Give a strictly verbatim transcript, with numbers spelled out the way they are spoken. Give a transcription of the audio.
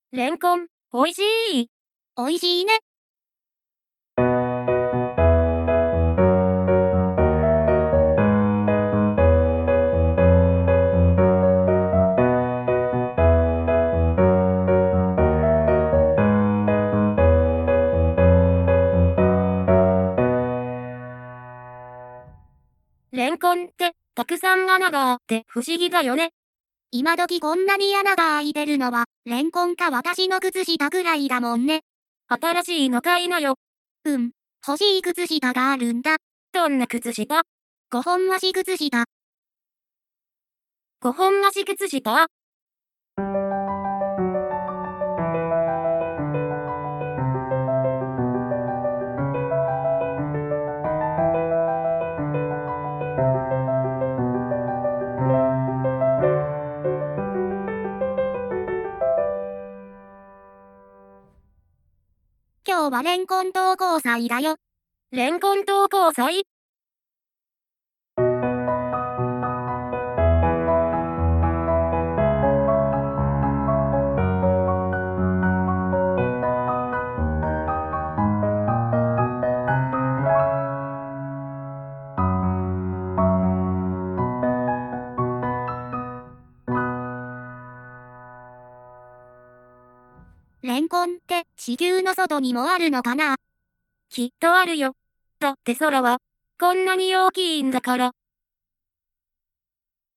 レンコン、おいしい。 おいしいね。 レンコンってたくさん穴があって不思議だよね。 今時こんなに穴が開いてるのは、レンコンか私の靴下ぐらいだもんね。 新しいの買いなよ。 うん。欲しい靴下があるんだ。 どんな靴下？ ごほん足靴下。 ごほん足靴下？ 今日はレンコン登校祭だよ。 レンコン登校祭？ レンコンって地球の外にもあるのかな？ きっとあるよ。だって空はこんなに大きいんだから。